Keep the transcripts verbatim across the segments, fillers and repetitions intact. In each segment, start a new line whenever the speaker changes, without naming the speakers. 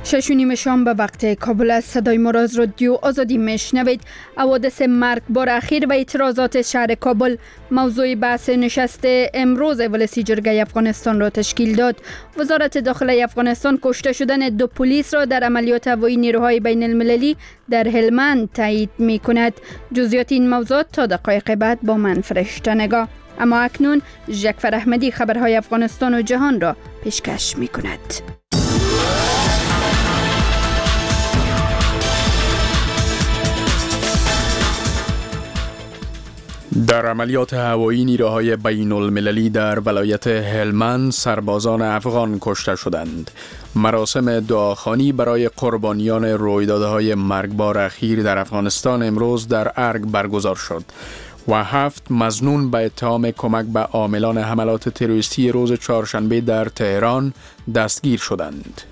شش و نیم شام به وقت کابل از صدای ما را از رادیو آزادی میشنوید. حوادث مرگبار اخیر و اعتراضات شهر کابل موضوع بحث نشست امروز اجلاس جرگه افغانستان را تشکیل داد. وزارت داخله افغانستان کشته شدن دو پلیس را در عملیات هوایی نیروهای بین المللی در هلمند تایید می کند. جزئیات این موضوعات تا دقایق بعد با من فرشته نگاه. اما اکنون جعفر احمدی خبرهای افغانستان و جهان را پیشکش می کند.
در عملیات هوایی نیروهای بین المللی در ولایت هلمند سربازان افغان کشته شدند. مراسم دعاخوانی برای قربانیان رویدادهای مرگبار اخیر در افغانستان امروز در ارگ برگزار شد و هفت مظنون به اتهام کمک به عاملان حملات تروریستی روز چهارشنبه در تهران دستگیر شدند.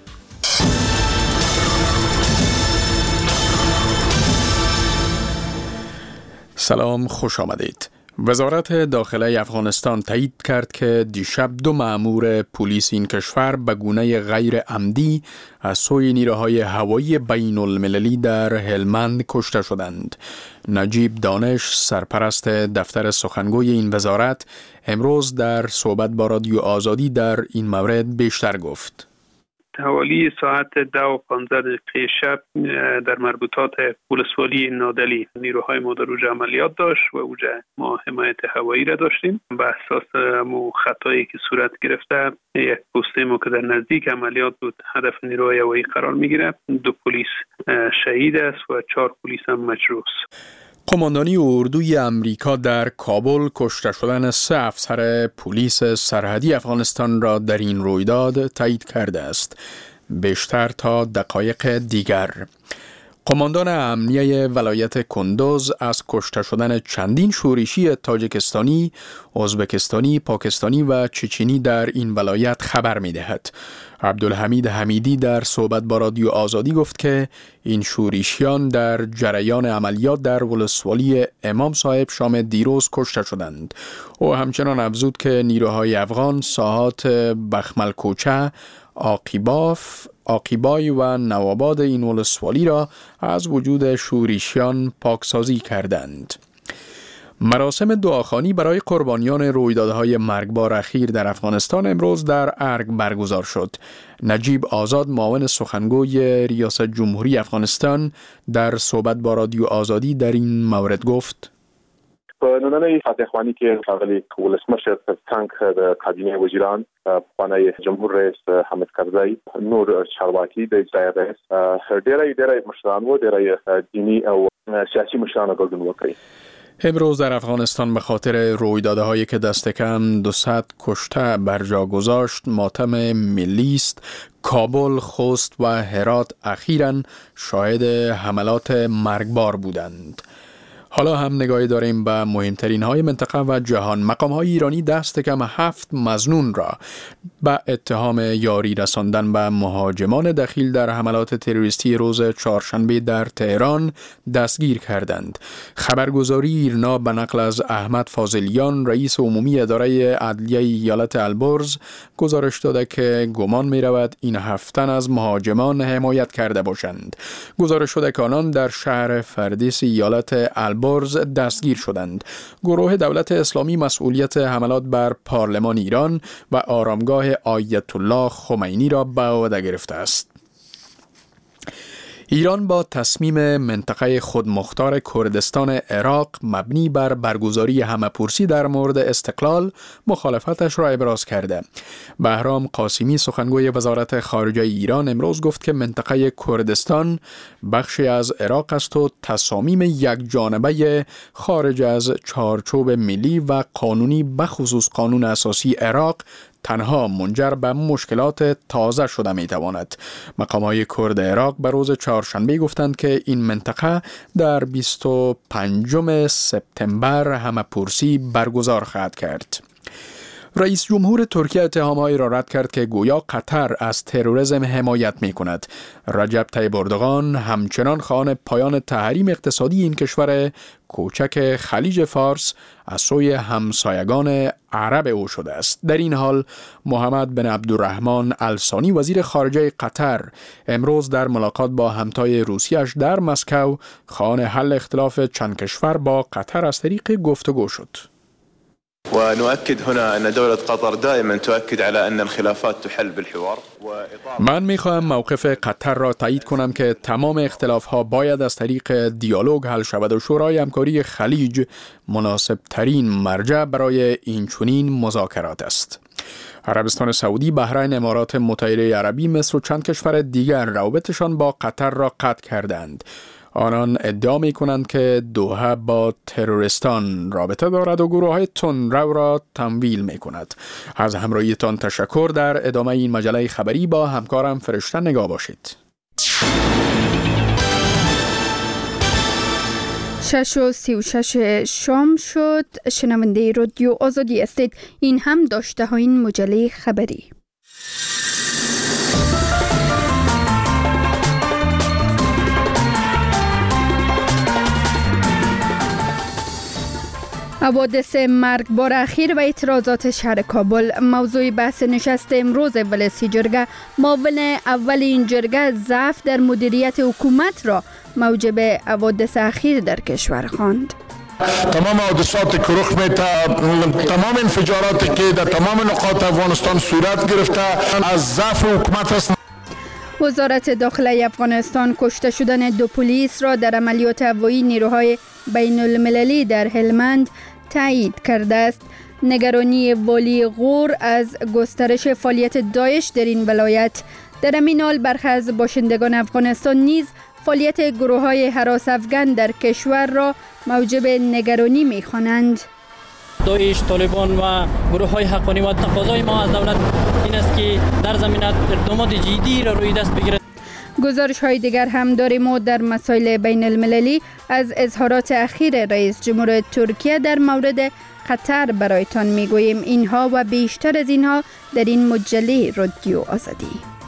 سلام، خوش آمدید. وزارت داخله افغانستان تایید کرد که دیشب دو مأمور پلیس این کشور به گونه غیر عمدی از سوی نیروهای هوایی بین المللی در هلمند کشته شدند. نجیب دانش، سرپرست دفتر سخنگوی این وزارت، امروز در صحبت با رادیو آزادی در این مورد بیشتر گفت.
حوالی ساعت ده و پانزده دقیقه شب در مربوطات ولسوالی نادلی نیروهای ما در اوجه عملیات داشت و اوجه ما حمایت هوایی را داشتیم. به اساس مو خطایی که صورت گرفته یک پوسته ما که در نزدیک عملیات بود هدف نیروهای هوایی قرار میگیره. دو پلیس شهید است و چهار پلیس هم مجروح.
قماندانی اردوی امریکا در کابل کشته شدن سه افسر پلیس سرحدی افغانستان را در این رویداد تایید کرده است. بیشتر تا دقایق دیگر. قماندان امنیه ولایت کندوز از کشته شدن چندین شورشی تاجیکستانی، ازبکستانی، پاکستانی و چچنی در این ولایت خبر می دهد. عبدالحمید حمیدی در صحبت با رادیو آزادی گفت که این شورشیان در جریان عملیات در ولسوالی امام صاحب شام دیروز کشته شدند. او همچنان افزود که نیروهای افغان ساحات بخملکوچه، آقیباف، آقیبای و نواباد این ولسوالی را از وجود شورشیان پاکسازی کردند. مراسم دعاخوانی برای قربانیان رویدادهای مرگبار اخیر در افغانستان امروز در ارگ برگزار شد. نجیب آزاد، معاون سخنگوی ریاست جمهوری افغانستان، در صحبت با رادیو آزادی در این مورد گفت:
په نننۍ فاتح خوانی کې ښاغلي ولسمشر تر څنګ د کابینې وزیران، پخوانی جمهور رئیس حامد کرزی، نور چارواکي د اجرایه رئیس، ډېری ډېری مشران و ډېری دینی او سیاسي مشران ګډون وکړي.
امروز در افغانستان به خاطر رویدادهایی که دست کم دویست کشته بر جا گذاشت ماتم ملی است. کابل، خوست و هرات اخیراً شاهد حملات مرگبار بودند. حالا هم نگاهی داریم به مهمترین های منطقه و جهان. مقام های ایرانی دست کم هفت مظنون را به اتهام یاری رساندن به مهاجمان دخیل در حملات تروریستی روز چهارشنبه در تهران دستگیر کردند. خبرگزاری ایرنا به نقل از احمد فاضلیان، رئیس عمومی اداره عدلیه ایالت البرز، گزارش داده که گمان می رود این هفت تن از مهاجمان حمایت کرده باشند. گزارش شده که آنان در شهر فردیس ایالت البرز برز دستگیر شدند. گروه دولت اسلامی مسئولیت حملات بر پارلمان ایران و آرامگاه آیت الله خمینی را به عهده گرفته است. ایران با تصمیم منطقه خودمختار کردستان عراق مبنی بر برگزاری همه‌پرسی در مورد استقلال مخالفتش را ابراز کرده. بهرام قاسمی، سخنگوی وزارت خارجه ایران، امروز گفت که منطقه کردستان بخشی از عراق است و تصامیم یک جانبه خارج از چارچوب ملی و قانونی بخصوص قانون اساسی عراق تنها منجر به مشکلات تازه شده می تواند. مقامات کرد عراق به روز چهارشنبه گفتند که این منطقه در بیست و پنجم سپتامبر همه‌پرسی برگزار خواهد کرد. رئیس جمهور ترکیه اتهامهایی را رد کرد که گویا قطر از تروریسم حمایت می کند. رجب طیب اردوغان همچنان خواهان پایان تحریم اقتصادی این کشور کوچک خلیج فارس از سوی همسایگان عرب او شده است. در این حال محمد بن عبدالرحمن الثانی وزیر خارجه قطر امروز در ملاقات با همتای روسیه‌اش در مسکو خواهان حل اختلاف چند کشور با قطر از طریق گفتگو شد.
ونؤكد هنا أن دولة قطر دائما تؤكد على أن الخلافات تحل بالحوار.
من میخواهم موقف قطر را تایید کنم که تمام اختلافها باید از طریق دیالوگ حل شود و شورای همکاری خلیج مناسب ترین مرجع برای این چنین مذاکرات است. عربستان سعودی، بحرین، امارات متحده عربی، مصر و چند کشور دیگر روابطشان با قطر را قطع کردند. آنان ادعا می کنند که دوحه با تروریستان رابطه دارد و گروه های تندرو را تمویل می کند. از همراهیتان تشکر. در ادامه این مجله خبری با همکارم فرشته نگاه باشید.
شش و سی و شش شام شد. شنونده رادیو آزادی استید. این هم داشته ها این مجله خبری. حوادث مرگبار اخیر و اعتراضات شهر کابل موضوع بحث نشست امروز ولسی جرگه. معاون اول این جرگه ضعف در مدیریت حکومت را موجب حوادث اخیر در کشور خواند.
تمام حادثات که رخ میده، تمام انفجاراتی که در تمام نقاط افغانستان صورت گرفته از ضعف حکومت است.
وزارت داخله افغانستان کشته شدن دو پلیس را در عملیات هوایی نیروهای بین المللی در هلمند تایید کرده است. نگرانی والی غور از گسترش فعالیت داعش در این ولایت. در همین حال برخی از باشندگان افغانستان نیز فعالیت گروه‌های هراس افغان در کشور را موجب نگرانی می‌خوانند.
داعش، طالبان و گروه‌های حقانی و تقاضای ما از دولت این است که در زمینه اقدامات جدی را روی دست بگیرد.
گزارش های دیگر هم داریم و در مسائل بین المللی از اظهارات اخیر رئیس جمهور ترکیه در مورد قطر برایتان میگوییم. اینها و بیشتر از اینها در این مجله رادیو آزادی.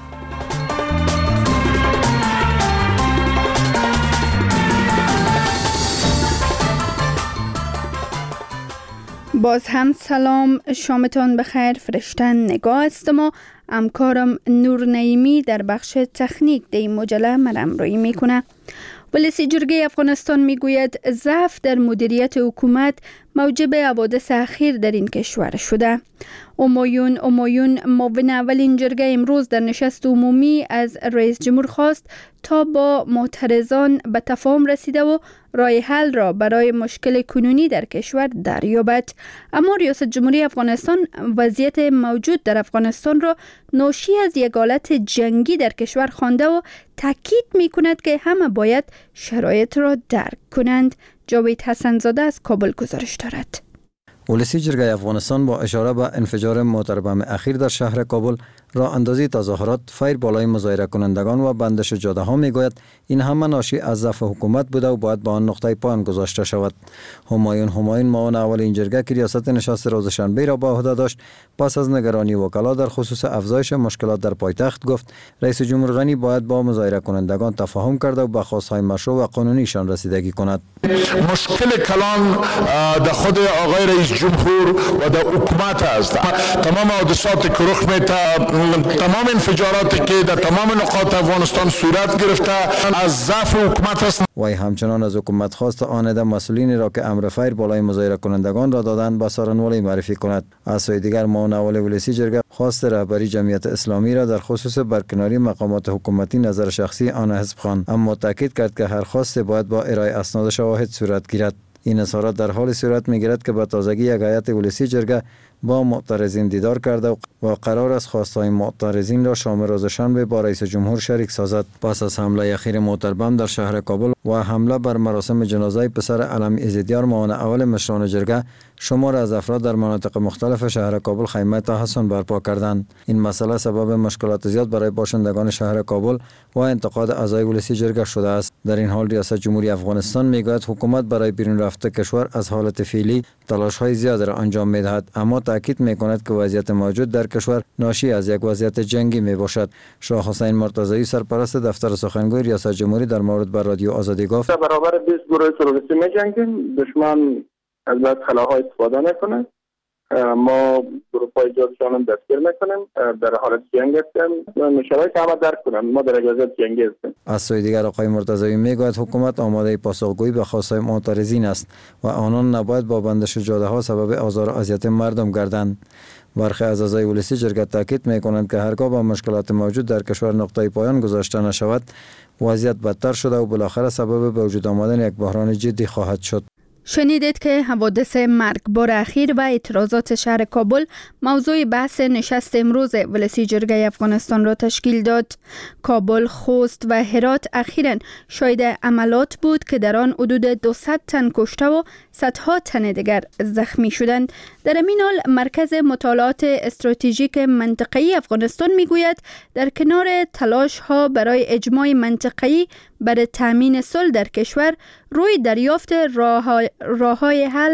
باز هم سلام، شامتان بخیر. فرشته نگاه هستم و همکارم نور نعیمی در بخش تکنیک در این مجله مرمرایی میکنه. ولسی جرگه افغانستان میگوید ضعف در مدیریت حکومت موجب حوادث اخیر در این کشور شده. همایون همایون معاون اول این جرگه امروز در نشست عمومی از رئیس جمهور خواست تا با معترضان به تفاهم رسیده و راه حل را برای مشکل کنونی در کشور دریابد. اما ریاست جمهوری افغانستان وضعیت موجود در افغانستان را ناشی از یک حالت جنگی در کشور خوانده و تاکید می کند که همه باید شرایط را درک کنند. جاوید حسن زاده از کابل گزارش دارد.
ولسی جرگه افغانستان با اشاره به انفجار موتربم اخیر در شهر کابل راه اندازی تظاهرات، فیر بالای مظاهره کنندگان و بندش جاده ها میگوید این همه ناشی از ضعف حکومت بوده و باید به آن نقطه پایان گذاشته شود. همایون همایون معاون اول این جرگه که ریاست نشست روز شنبه را به عهده داشت، پس از نگرانی وکلا در خصوص افزایش مشکلات در پایتخت گفت رئیس جمهور غنی باید با مظاهره کنندگان تفاهم کرده و به خواستهای مشروع و قانونیشان رسیدگی کند.
مشکل کلان در خود آقای رئیس جمهور و در حکومت است. تمام حادثات که رخ میده، تمام انفجاراتی که در تمام نقاط افغانستان صورت گرفته از ضعف حکومت است.
وی همچنان از حکومت خواست آنده مسئولینی را که امر فیر بالای مظاهره کنندگان را دادند با سارنوالی معرفی کند. از سوی دیگر معاون اول ولسی جرگه خواست رهبری جمعیت اسلامی را در خصوص برکناری مقامات حکومتی نظر شخصی آن حزب خواند، اما تاکید کرد که هر خواست باید با ارائه اسناد و شواهد صورت گیرد. این اظهارات در حال صورت میگیرد که به تازگی یک هیئت ولسی جرگه با معترضین دیدار کرده و قرار است خواستهای معترضین را شام روز شنبه با رئیس جمهور شریک سازد. پس از حمله اخیر موتربم در شهر کابل و حمله بر مراسم جنازه پسر علم عزیدیار معاون اول مشران جرگه، شمار از افراد در مناطق مختلف شهر کابل خیمه تحسن برپا کردند. این مسئله سبب مشکلات زیاد برای باشندگان شهر کابل و انتقاد اعضای ولسی جرگه شده است. در این حال ریاست جمهوری افغانستان میگوید حکومت برای بیرون رفته کشور از حالت فعلی تلاش‌های زیاد را انجام می‌دهد، اما تاکید میکند که وضعیت موجود در کشور ناشی از یک وضعیت جنگی می باشد. شاه حسین مرتضوی سرپرست دفتر سخنگوی ریاست جمهوری در مورد بر رادیو آزادی گفت:
برابر بیست گروه تروریستی می‌جنگیم، دشمن از خلاهای استفاده میکنه، ما گروه‌های جزشان هم دستگیر میکنیم، در حالت جنگ هستیم، نشانه‌ای که همه درک کنن ما در اجازه جنگی هستیم.
از سوی دیگر آقای مرتضوی میگوید حکومت آماده پاسخگویی به خواستهای معترضین است و آنان نباید با بندش جاده‌ها سبب آزار و اذیت مردم گردند. برخی از اعضای ولسی جرگه تاکید میکنند که هرگاه با مشکلات موجود در کشور نقطه پایان گذاشته نشود، وضعیت بدتر شده و بالاخره سبب به وجود آمدن یک بحران جدی خواهد شد.
شنیدید که حوادث مرگبار اخیر و اعتراضات شهر کابل موضوع بحث نشست امروز ولسی جرگه افغانستان را تشکیل داد. کابل، خوست و هرات اخیراً شاهد عملات بود که در آن حدود دویست تن کشته و صدها تن دیگر زخمی شدند. در این حال مرکز مطالعات استراتژیک منطقه‌ای افغانستان میگوید در کنار تلاش ها برای اجماع منطقه‌ای برای تامین صلح در کشور، روی دریافت راه‌های حل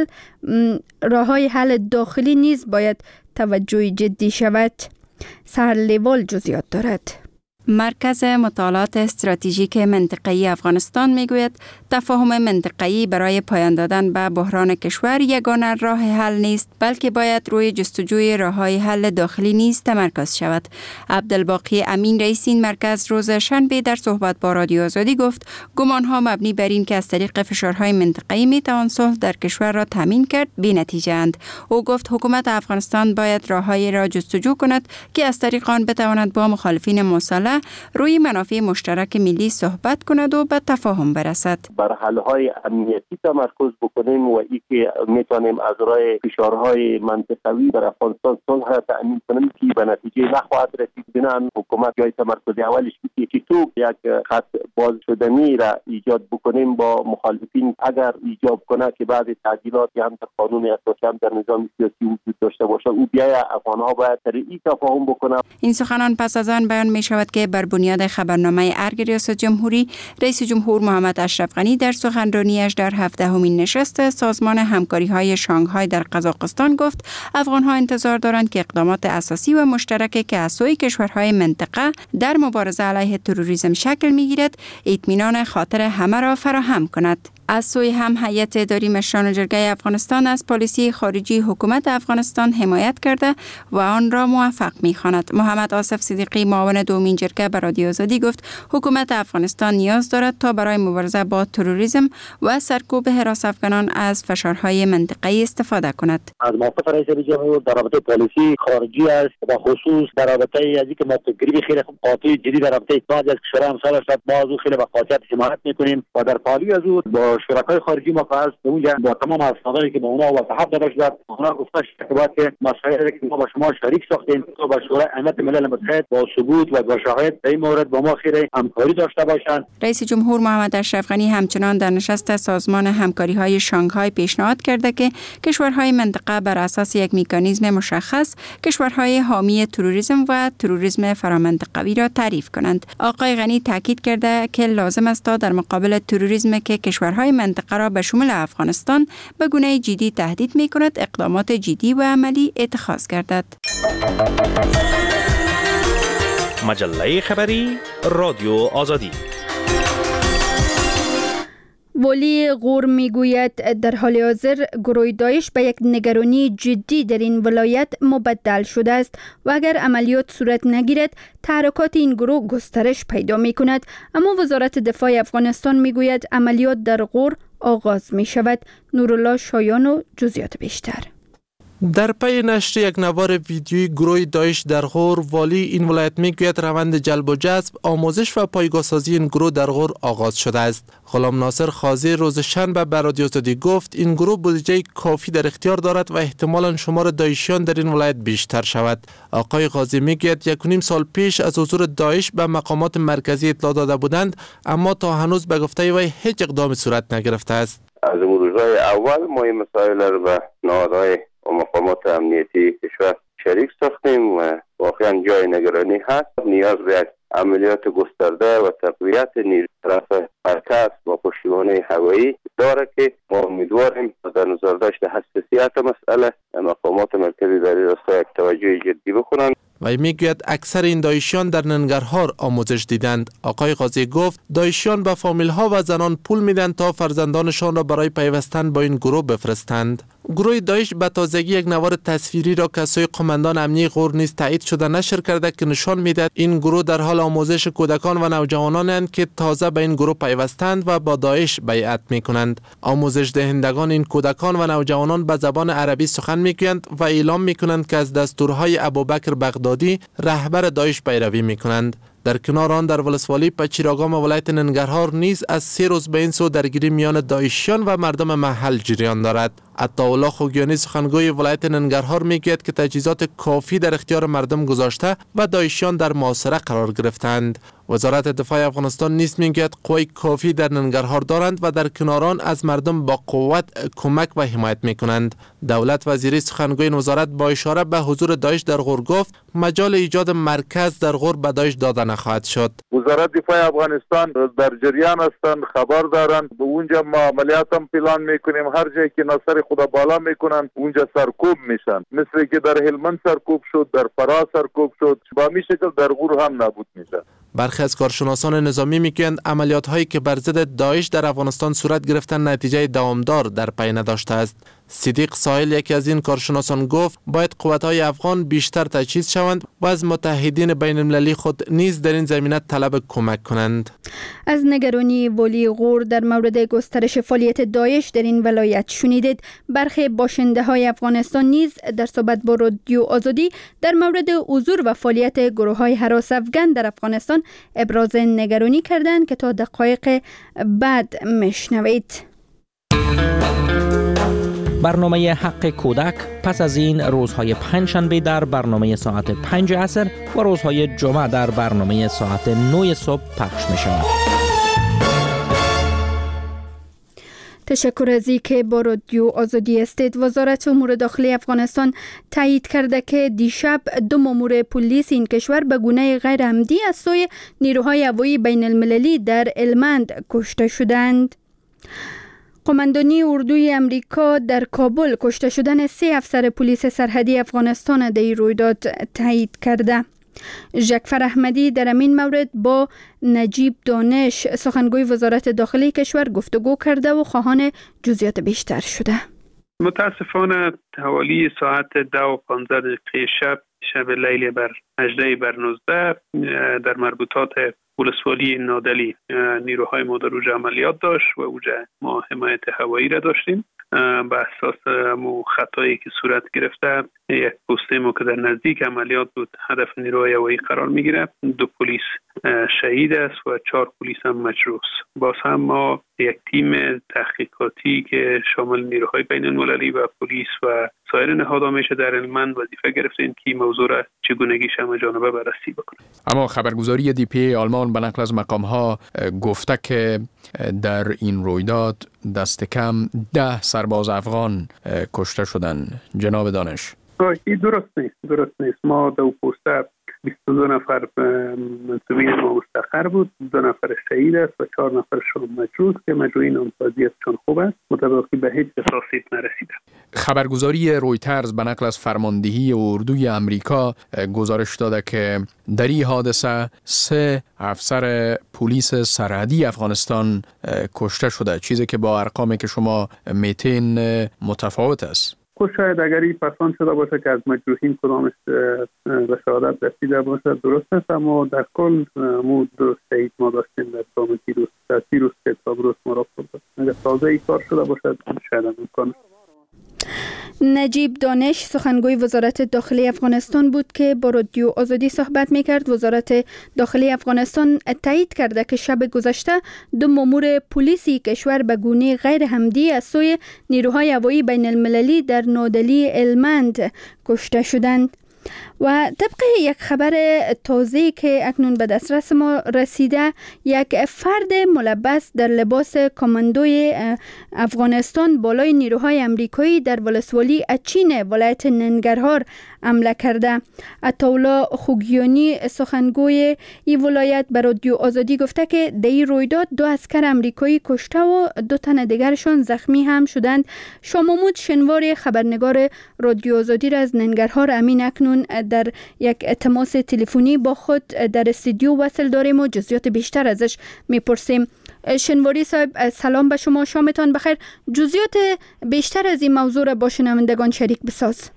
راه‌های حل داخلی نیز باید توجه جدی شود. سهر لیوال جزئیات دارد.
مرکز مطالعات استراتژیک منطقه‌ای افغانستان میگوید تفاهم منطقه‌ای برای پایان دادن به بحران کشور یگانه راه حل نیست، بلکه باید روی جستجوی راه‌های حل داخلی نیز تمرکز شود. عبدالباقی امین رئیس این مرکز روز شنبه در صحبت با رادیو آزادی گفت گمان‌ها مبنی بر این که از طریق فشارهای منطقه‌ای میتوان صلح در کشور را تامین کرد بی‌نتیجه اند. او گفت حکومت افغانستان باید راه‌هایی را جستجو کند که از طریق آن بتواند با مخالفین مسلح روی منافع مشترک ملی صحبت کند و به تفاهم برسد.
بر حل‌های امنیتی تمرکز بکنیم و ای که میتونیم از راه فشارهای منطقوی در افغانستان صلح تامین کنیم که به نتیجه نخواهد رسید. بنابراین حکومت جای تمرکز اولش میشه که تو یک خط باز شدنی را ایجاد بکنیم با مخالفین، اگر ایجاب کنه که بعد تعدیلات هم در قانون اساسی هم در نظام سیاسی وجود داشته باشه، او بیای افغان‌ها باید در این تفاهم بکنه.
این سخنان پس از آن بیان می شود که بر بنیاد خبرنامه ارگ ریاست جمهوری، رئیس جمهور محمد اشرف غنی در سخنرانیش در هفدهمین نشست سازمان همکاری‌های شانگهای در قزاقستان گفت افغان‌ها انتظار دارند که اقدامات اساسی و مشترکی که از سوی کشورهای منطقه در مبارزه علیه تروریسم شکل می‌گیرد اطمینان خاطر همه را فراهم کند. از سوی هم هیئت اداری مشران جرگه افغانستان از پالیسی خارجی حکومت افغانستان حمایت کرده و آن را موفق می‌خواند. محمد آصف صدیقی معاون دومین جرگه به رادیو آزادی گفت حکومت افغانستان نیاز دارد تا برای مبارزه با تروریسم و سرکوب حراس افغانان از فشارهای منطقه‌ای استفاده کند.
از موافقت رئیس جمهور در رابطه پالیسی خارجی است و خصوص در رابطه از اینکه ما تقریبی خیلی قاطع جدی در رابطه بعضی از کشورها همسال است، ما از خیلی با قاطعیت حمایت می‌کنیم و در پالی از او با شرکای خارجی ما قرض اونجا با تمام اسنادی که با اونا وضاحت داده شد، اونا گفتن که مسائلی که ما با شما شریک ساختیم تو با شورای امنیت ملل متحد با ثبوت و با شواهد در این مورد با ما خیلی همکاری داشته باشند.
رئیس جمهور محمد اشرف غنی همچنان در نشست سازمان همکاری‌های شانگهای پیشنهاد کرده که کشورهای منطقه بر اساس یک مکانیزم مشخص کشورهای حامی تروریسم و تروریسم فرامنطقوی را تعریف کنند. آقای غنی تاکید کرده که لازم است تا در مقابل تروریسم که کشورهای منطقه را به شمول افغانستان به گونه جدی تهدید می کند اقدامات جدی و عملی اتخاذ گردد.
مجله خبری رادیو آزادی.
ولی غور میگوید در حال حاضر گروه داعش به یک نگرانی جدی در این ولایت مبدل شده است و اگر عملیات صورت نگیرد تحرکات این گروه گسترش پیدا می کند. اما وزارت دفاع افغانستان میگوید عملیات در غور آغاز می شود. نورالله شایان و جزئیات بیشتر.
در پی نشر یک نوار ویدیویی گروه داعش در غور، والی این ولایت میگوید روند جلب و جذب، آموزش و پایگاه‌سازی این گروه در غور آغاز شده است. غلام ناصر خازی روز شنبه به رادیو آزادی گفت این گروه بودجه کافی در اختیار دارد و احتمالاً شمار داعشیان در این ولایت بیشتر شود. آقای خازی میگوید یک و نیم سال پیش از حضور داعش به مقامات مرکزی اطلاع داده بودند، اما تا هنوز به گفته وی هیچ اقدامی صورت نگرفته است.
از روزهای اول ما این مسائل را به نهادهای و مقامات امنیتی کشور شریک ساختیم و واقعا جای نگرانی هست. نیاز به عملیات گسترده و تقویت نیروی طرف مرکز و پشتیبانی هوایی داره که ما امیدواریم در نظر داشته حساسیت مسئله مقامات مرکزی در این راستا یک توجه جدی بکنند.
و میگوید اکثر این داعشیان در ننگرهار آموزش دیدند. آقای قاضی گفت داعشیان به فامیل ها و زنان پول میدن تا فرزندانشان را برای پیوستن با این گروه بفرستند. گروه داعش به تازگی یک نوار تصویری را که سوی قماندان امنیه غور نیز تایید شده نشر کرده که نشان میدهد این گروه در حال آموزش کودکان و نوجوانانند که تازه به این گروه پیوستند و با داعش بیعت میکنند. آموزش دهندگان این کودکان و نوجوانان به زبان عربی سخن میگویند و اعلام میکنند که از دستورهای ابوبکر بغدادی رهبر داعش پیروی میکنند. در کنار آن در ولسوالی پچیراگام ولایت ننگرهار نیز از سه روز به این سو درگیری میان داعشیان و مردم محل جریان دارد. عطاالله خوگیانی سخنگوی ولایت ننگرهار میگوید که تجهیزات کافی در اختیار مردم گذاشته و داعشیان در محاصره قرار گرفتند. وزارت دفاع افغانستان نیز میگوید قوای کافی در ننگرهار دارند و در کنار آن از مردم با قوت کمک و حمایت میکنند. دولت وزیری سخنگوی این وزارت با اشاره به حضور داعش در غور گفت مجال ایجاد مرکز در غور به داعش داده نخواهد شد.
وزارت دفاع افغانستان در جریان هستند، خبر دارند. به اونجا ما عملیات هم پلان میکنیم. هر جایی که نصر خدا بالا میکنن اونجا سرکوب میشن، مثل که در هلمند سرکوب شد، در فرا سرکوب شد، با همین شکل در غور هم نابود میشن.
برخی از کارشناسان نظامی میگویند عملیات هایی که بر ضد داعش در افغانستان صورت گرفتن نتیجه دوامدار در پی نداشته است. صدیق ساحل یکی از این کارشناسان گفت باید قوت‌های افغان بیشتر تجهیز شوند و از متحدین بین المللی خود نیز در این زمینه طلب کمک کنند.
از نگرانی والی غور در مورد گسترش فعالیت داعش در این ولایت شنیدید. برخی باشنده های افغانستان نیز در صحبت با رادیو آزادی در مورد حضور و فعالیت گروه های هراس افغان در افغانستان ابراز نگرانی کردند که تا دقایق بعد میشنوید.
برنامه حق کودک پس از این روزهای پنجشنبه در برنامه ساعت پنج عصر و روزهای جمعه در برنامه ساعت نه صبح پخش می شود.
تشکر از اینکه با رادیو آزادی هستید. وزارت امور داخلی افغانستان تایید کرده که دیشب دو مامور پلیس این کشور به گونه غیر عمدی از سوی نیروهای هوایی بین المللی در هلمند کشته شدند. قماندانی اردوی امریکا در کابل کشته شدن سه افسر پلیس سرحدی افغانستان در این رویداد تایید کرده. ژکفر احمدی در این مورد با نجیب دانش سخنگوی وزارت داخلی کشور گفتگو کرده و خواهان جزئیات بیشتر شده.
متاسفانه حوالی ساعت ده و پانزده دقیقه شب شب لیل بر هجده بر نوزده در مربوطات ولسوالی نادلی نیروهای ما در اوجه عملیات داشت و اوجه ما حمایت هوایی را داشتیم. به اساس مو خطایی که صورت گرفته یک پسته ما که در نزدیک عملیات بود هدف نیروهای هوایی قرار میگیره. دو پلیس شهید است و چهار پلیس هم مجروح. باز هم ما یک تیم تحقیقاتی که شامل نیروهای بین المللی و پلیس و سایر نهادها میشه در هلمند وظیفه گرفتیم که موضوع را چگونگیش همه جانبه بررسی بکنه.
اما خبرگزاری دی پی آلمان به نقل از مقام‌ها گفته که در این رویداد دست کم ده سرباز افغان کشته شدن. جناب دانش،
این درست نیست درست نیست ما دو پوسته بیست و دو نفر منصوبین ما مستقر بود، دو نفر شهید است و چهار نفرشون مجروح که مجروحین هم وضعیتشون خوب است، متوقی به هیچ اساسی نرسیده.
خبرگزاری رویترز به نقل از فرماندهی اردوی امریکا گزارش داده که در این حادثه سه افسر پلیس سرحدی افغانستان کشته شده، چیزی که با ارقامی که شما میتین متفاوت است.
خود شاید اگر این پسان شده باشه که از مجروحین کدامش به شهادت رسیده باشه درست است، اما در کل مو دو شهید ما داشتیم در دام دیروز در دیروز که تابروز ما را کرده. اگر تازه ای کار شده باشه شاید امکانه.
نجیب دانش سخنگوی وزارت داخلی افغانستان بود که با رادیو آزادی صحبت میکرد. وزارت داخلی افغانستان تایید کرده که شب گذشته دو مامور پلیسی کشور به گونه غیر عمدی از سوی نیروهای هوایی بین المللی در نادلی هلمند کشته شدند. و طبق یک خبر تازه که اکنون به دسترس ما رسیده، یک فرد ملبس در لباس کاماندوی افغانستان بالای نیروهای امریکایی در ولسوالی اچین ولایت ننگرهار حمله کرده. عطاالله خوگیانی سخنگوی این ولایت به رادیو آزادی گفته که در این رویداد دو عسکر امریکایی کشته و دو تن دیگرشان زخمی هم شدند. شامامود شنواری خبرنگار رادیو آزادی را از ننگرهار امین اکنون در یک تماس تلفنی با خود در استودیو وصل داریم و جزئیات بیشتر ازش میپرسیم. شنواری صاحب سلام به شما، شامتان بخیر. جزئیات بیشتر از این موضوع را با شنوندگان شریک بساز.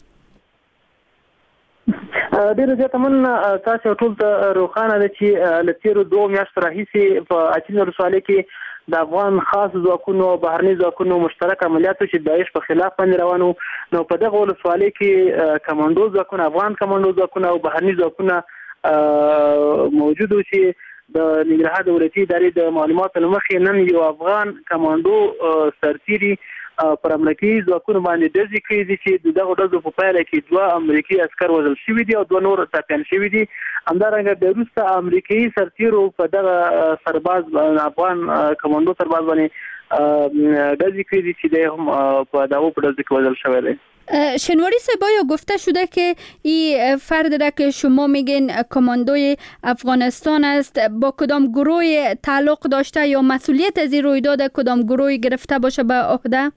ډیره زیاته من تاسو ټول ته روښانه ده چې له تیرو دوه میاشتو راهیسې په اچین ولسوالۍ کې د افغان خاص ځواکونو او بهرني ځواکونو مشترک عملیاتو چې د داعش په خلاف باندې روانو، نو په دغه ولسوالۍ کې کمانډو ځواکونه، افغان کمانډو ځواکونه او بهرني ځواکونه موجود وو چې د ننګرهار دولتي ادارې د معلوماتو له مخې نن یو افغان کمانډو سرتیري پر امریکایي ځواکونو باندې ډزې کړې دي چې دغه ډزو په پایله کې دوه امریکایي عسکر وژل شوي دي او دوه نور ټپیان شوي دي. همدارنګه د وروسته امریکایي سرتیرو په دغه سرباز افغان کمانډو سرباز باندې ډزې کړې دي چې دی هم په دغه په ډزو کې وژل شوی دی.
شنواری صاحب آیا گفته شده که این فرد را که شما میگین کماندوی افغانستان است با کدام گروه تعلق داشته یا مسئولیت از این رویداد کدام گروه گرفته باشه به عهده؟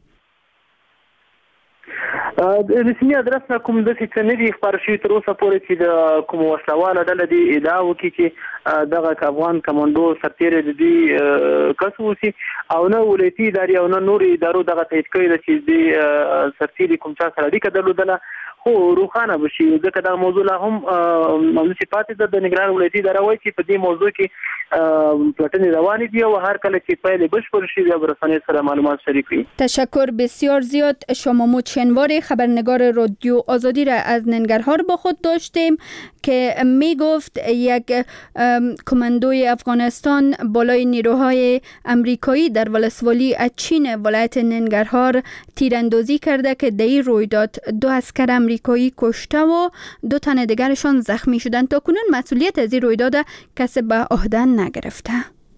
رسمي ادرس نه کوم د څه نه دی خبر شوی تر اوسه پورې چې د کوم وسلواله ډله دی ادعا وکړي چې دغه افغان کمانډو سرتیری د دې کس وسی او نه ولایتي ادارې او نه نور ادارو دغه تایید کړی چې د سرتیری کوم څه سره اړیکه درلودله، خو روښانه بشي ځکه دا موضوع لا هم موضوع چې پاتې ده. د ننګرهار ولایتي اداره وایي چې په دې موضوع کې پلټنې روانې دي او هر کله چې پایلې بشپړ شي بیا به رسنیو سره معلومات شریک کړي.
تشکر بسیار زیاد. شامامود شنواری خبرنگار رادیو آزادی را از ننگرهار با خود داشتیم که می گفت یک کماندوی افغانستان بالای نیروهای امریکایی در ولسوالی اچین ولایت ننگرهار تیراندازی کرده که در این رویداد دو عسکر امریکایی کشته و دو تن دیگرشان زخمی شدند. تا کنون مسئولیت از این رویداد کسی به عهده نگرفته.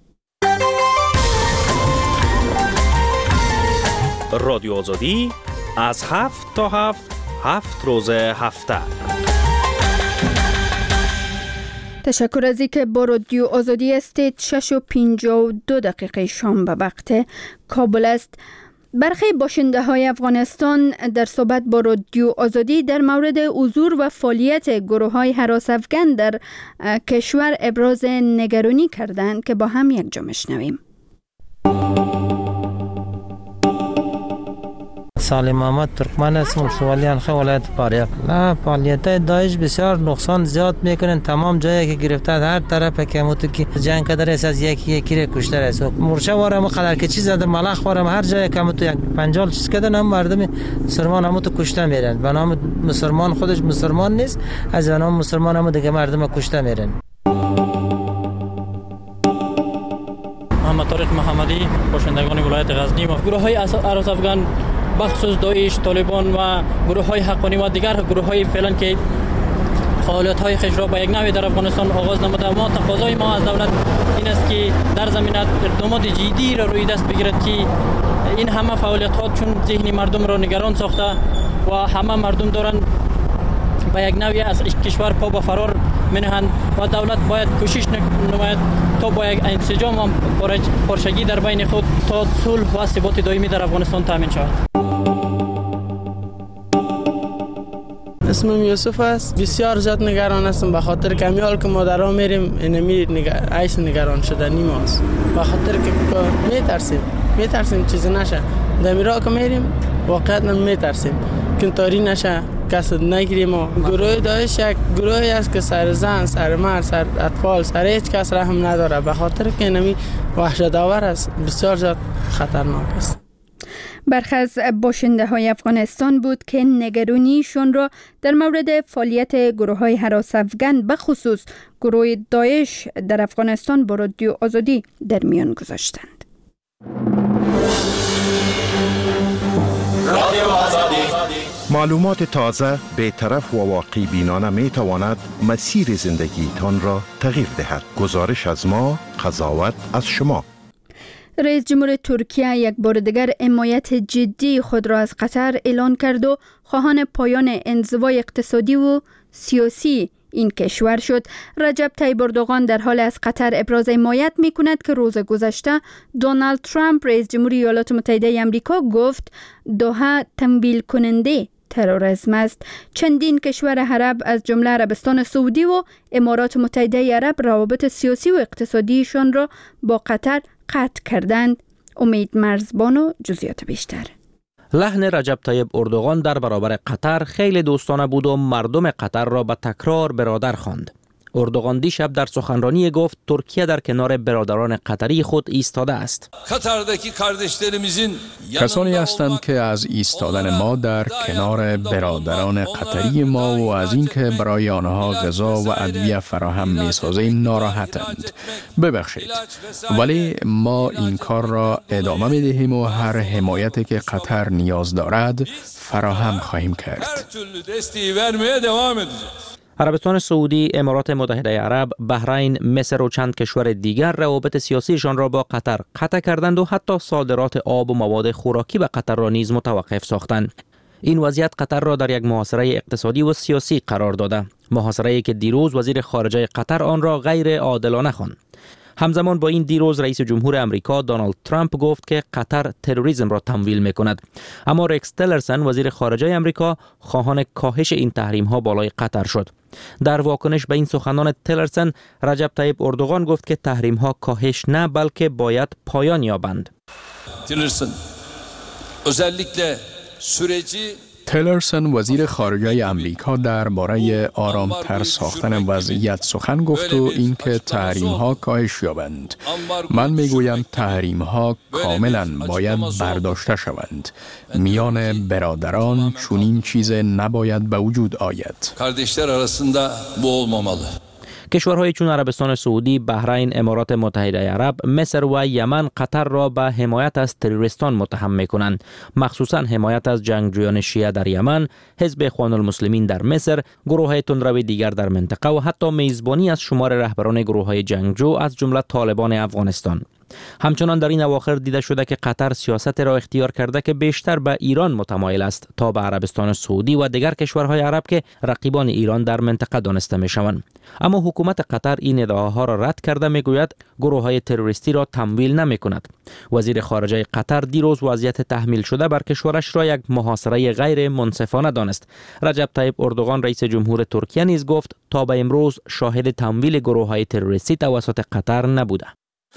رادیو آزادی از هفت تا هفت هفت روز هفته.
تشکر از اینکه با رادیو آزادی استید. شش و پنجاه و دو دقیقه شام به وقت کابل است. برخی باشنده های افغانستان در صحبت با رادیو آزادی در مورد حضور و فعالیت گروه های هراس افغان در کشور ابراز نگرانی کردند که با هم یک جا میشنویم.
سالم محمد ترکمن اسم ولسوالی انخه ولایت فاریاب. نه فعالیت داعش بسیار نقصان زیاد میکنن. تمام جایی که گرفته هر طرف که همونطور که جنگ کردن است از یکی یکی را کشته است. مورچه وارم خلال که چیز زده ملخ وارم هر جایی که همونطور یک پنجال چیز کردن هم مردم مسلمان همونطور کشته میرن. به نام مسلمان خودش مسلمان نیست، از نام مسلمان هم دیگه مردم کشته میرن.
محمد طارق محمدی، باشندگان ولایت غزنی. گروه های هراس افغان بخصوص داعش، طالبان و گروه های حقانی و دیگر گروه های فعلا که فعالیت های خیش را با یک نوع در افغانستان آغاز نموده. ما تقاضای ما از دولت این است که در زمینه اقدامات جدی را روی دست بگیرد که این همه فعالیت ها چون ذهن مردم را نگران ساخته و همه مردم دارن با یک نوعی از کشور پا به فرار منهند و دولت باید کوشش نماید تا با یک انسجام و پارچگی در بین خود تا صلح و ثبات دائمی در افغانستان تامین شود.
اسمم یوسف است. بسیار زیاد نگران هستم به خاطر کمیال که ما درا میریم اینمی نگر... عیس نگران شدنی ماست. به خاطر که میترسیم میترسیم چیزی نشه. در میرا که میریم واقعا میترسیم که تاری نشه، کس نگیریم. ما گروه داعش یک گروهی است که سر زن، سر مرد، سر اطفال، سر هیچ کس رحم نداره. به خاطر که اینمی وحشت آور است، بسیار زیاد خطرناک است.
برخی از باشنده های افغانستان بود که نگرانیشون را در مورد فعالیت گروه های هراس افغان به خصوص گروه داعش در افغانستان با رادیو آزادی در میان گذاشتند.
رادیو آزادی
معلومات تازه، بی‌طرف و واقعی بینانه می تواند مسیر زندگی تان را تغییر دهد. گزارش از ما، قضاوت از شما.
رئیس جمهور ترکیه یک بار دیگر حمایت جدی خود را از قطر اعلان کرد و خواهان پایان انزوای اقتصادی و سیاسی این کشور شد. رجب طیب اردوغان در حال از قطر ابراز حمایت می کند که روز گذشته دونالد ترامپ رئیس جمهوری ایالات متحده آمریکا گفت دوحه تمویل کننده تروریسم است. چندین کشور عرب از جمله عربستان سعودی و امارات متحده عرب روابط سیاسی و اقتصادیشان را با قطر قطع کردند. امید مرزبان و جزئیات بیشتر.
لحن رجب طیب اردوغان در برابر قطر خیلی دوستانه بود و مردم قطر را به تکرار برادر خواند. اردوغان دیشب در سخنرانی گفت ترکیه در کنار برادران قطری خود ایستاده است.
کسانی هستند که از ایستادن ما در کنار برادران قطری ما و از اینکه برای آنها غذا و ادویه فراهم می‌سازیم ناراحتند. ببخشید، ولی ما این کار را ادامه می‌دهیم و هر حمایتی که قطر نیاز دارد فراهم خواهیم کرد.
عربستان سعودی، امارات متحده عرب، بحرین، مصر و چند کشور دیگر روابط سیاسیشان را با قطر قطع کردند و حتی صادرات آب و مواد خوراکی به قطر را نیز متوقف ساختند. این وضعیت قطر را در یک محاصره اقتصادی و سیاسی قرار داده. محاصره‌ای که دیروز وزیر خارجه قطر آن را غیر عادلانه خواند. همزمان با این دیروز رئیس جمهور امریکا دونالد ترامپ گفت که قطر تروریسم را تمویل می‌کند. اما رکس تیلرسن وزیر خارجه امریکا خواهان کاهش این تحریم ها بالای قطر شد. در واکنش به این sukhanan تیلرسن، رجب طیب اردوغان گفت که تحریم ها کاهش نه بلکه باید پایان یابند.
تیلرسن özellikle süreci تیلرسن وزیر خارجه امریکا درباره آرامتر ساختن وضعیت سخن گفت و اینکه تحریم ها کاهش یابند. من میگویم تحریم ها کاملا باید برداشته شوند. میان برادران چنین چیز نباید به وجود آید.
kardeşler arasında bu olmamalı. کشورهای چون عربستان سعودی، بحرین، امارات متحده عرب، مصر و یمن قطر را به حمایت از تروریستان متهم می‌کنند، مخصوصا حمایت از جنگجویان شیعه در یمن، حزب اخوان المسلمین در مصر، گروه‌های تندروی دیگر در منطقه و حتی میزبانی از شمار رهبران گروه‌های جنگجو از جمله طالبان افغانستان. همچنان در این اواخر دیده شده که قطر سیاست را اختیار کرده که بیشتر به ایران متمایل است تا به عربستان سعودی و دیگر کشورهای عرب که رقیبان ایران در منطقه دانسته می‌شوند. اما حکومت قطر این ادعاها را رد کرده میگوید گروه‌های تروریستی را تمویل نمی‌کند. وزیر خارجه قطر دیروز وضعیت تحمیل شده بر کشورش را یک محاصره غیر منصفانه دانست. رجب طیب اردوغان رئیس جمهور ترکیه نیز گفت تا به امروز شاهد تمویل گروه‌های تروریستی توسط قطر نبوده.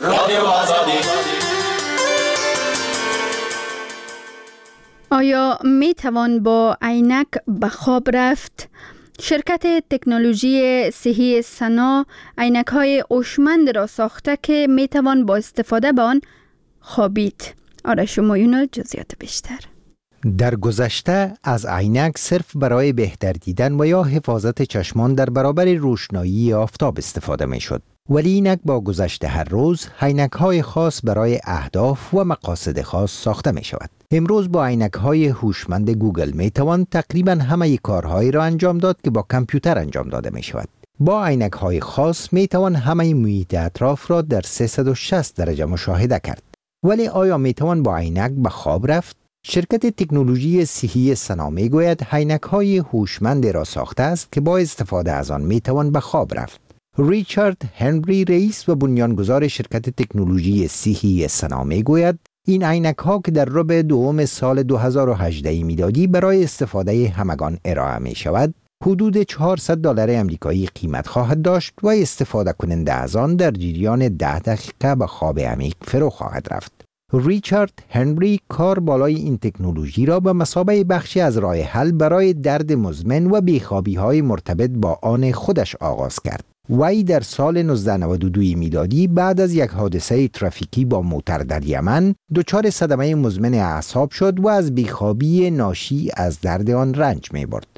آیا می توان با عینک به خواب رفت؟ شرکت تکنولوژی صحی سنا عینک های هوشمند را ساخته که می توان با استفاده به آن خوابید. آرش مویون جزئیات بیشتر.
در گذشته از عینک صرف برای بهتر دیدن و یا حفاظت چشمان در برابر روشنایی آفتاب استفاده می شد. ولی اینک با گذشت هر روز عینک های خاص برای اهداف و مقاصد خاص ساخته می شود. امروز با عینک های هوشمند گوگل می توان تقریبا همه کارهایی را انجام داد که با کامپیوتر انجام داده می شود. با عینک های خاص می توان همه محیط اطراف را در سیصد و شصت درجه مشاهده کرد. ولی آیا می توان با عینک به خواب رفت؟ شرکت تکنولوژی صحی سنا می گوید عینک های هوشمند را ساخته است که با استفاده از آن می توان به خواب رفت. ریچارد هنری رئیس و بنیانگذار شرکت تکنولوژی صحی سنا می گوید این عینک ها که در ربع دوم سال دو هزار و هجده میلادی برای استفاده همگان ارائه می شود حدود چهارصد دلار امریکایی قیمت خواهد داشت و استفاده کننده از آن در جریان ده دقیقه به خواب عمیق فرو خواهد رفت. ریچارد هنری کار بالای این تکنولوژی را به مثابه بخشی از راه حل برای درد مزمن و بیخوابی های مرتبط با آن خودش آغاز کرد. وی در سال نوزده نود و دو میلادی بعد از یک حادثه ترافیکی با موتر در یمن دچار صدمه مزمن اعصاب شد و از بیخوابی ناشی از درد آن رنج می برد.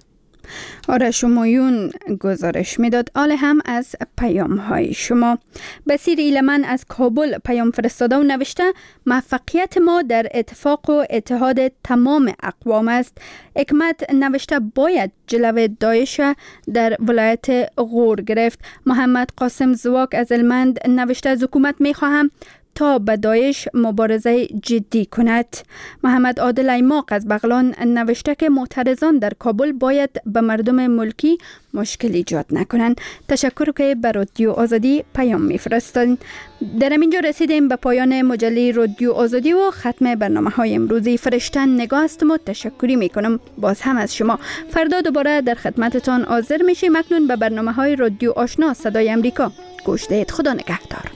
آرش همایون گزارش میداد. آل هم از پیام های شما. بصیر ایلمن از کابل پیام فرستاده و نوشته موفقیت ما در اتفاق و اتحاد تمام اقوام است. حکمت نوشته باید جلو داعش در ولایت غور گرفت. محمد قاسم زواک از المند نوشته از حکومت میخواهم تا با داعش مبارزه جدی کند. محمد عادل ایماق از بغلان نوشته که معترضان در کابل باید به مردم ملکی مشکل ایجاد نکنند. تشکر که به رادیو آزادی پیام میفرستند. در اینجا رسیدیم به پایان مجله رادیو آزادی و ختم برنامه های امروزی. فرشتن نگاه هستم و تشکری میکنم باز هم از شما. فردا دوباره در خدمتتان حاضر میشیم. اکنون به برنامه های رادیو آشنا صدای امریکا گوش دهید. خدا نگهدار.